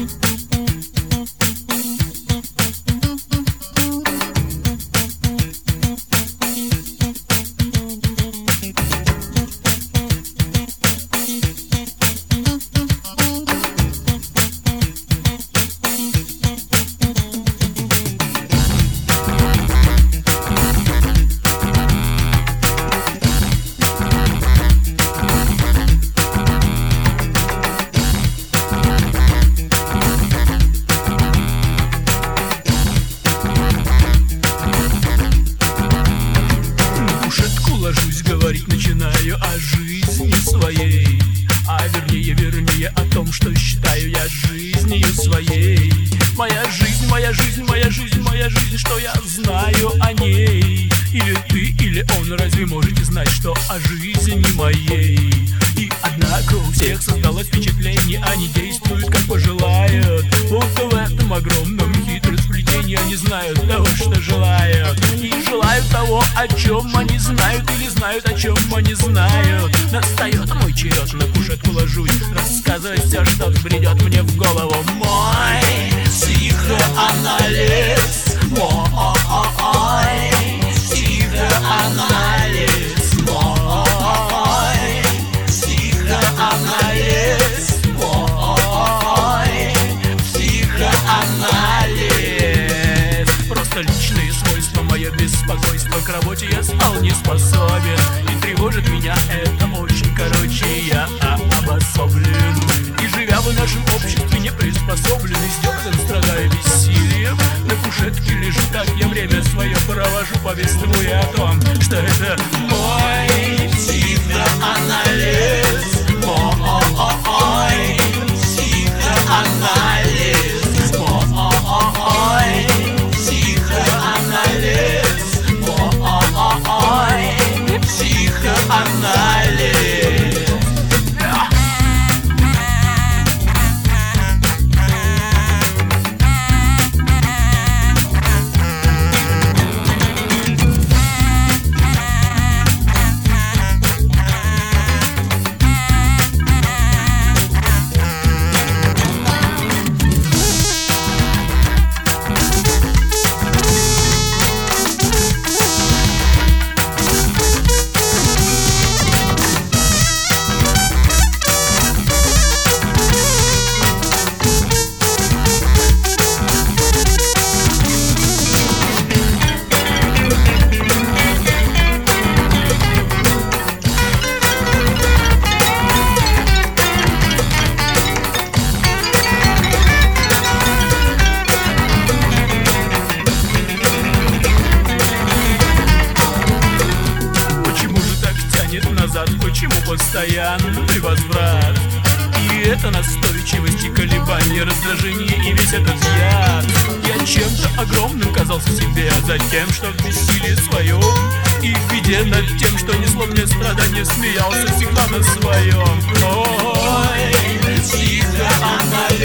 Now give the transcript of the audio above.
Говорить начинаю о жизни своей, а вернее о том, что считаю я жизнью своей. Моя жизнь, моя жизнь, моя жизнь, моя жизнь, что я знаю о ней. Или ты, или он, разве можете знать, что о жизни моей? И однако у всех создалось впечатление, они действуют как пожелают, будто в этом огромном хитросплетении они знают того, что желают. И желают того, о чем они знают, или знают, о чем они знают. Настает мой черед, на кушетку ложусь, рассказывать все, что бредет мне в голову. Мой психоанализ, мой психоанализ, мой психоанализ, мой психоанализ. Просто личные свойства, мое беспокойство, к работе я стал не способен, и тревожит меня это очень, короче, я обособлен. И живя в нашем обществе не приспособлен, издерган, страдая бессилием, на кушетке лежу, так я время свое провожу, повествуя о том, что это мой психоанализ, мой психоанализ, мой психоанализ, мой психоанализ. Почему постоянный возврат? И это настойчивость и колебания, раздражение и весь этот яд. Я чем-то огромным казался себе, а затем, что в бессилии своем и в беде над тем, что несло мне страдания, смеялся всегда на своем. Ой, психоанализ.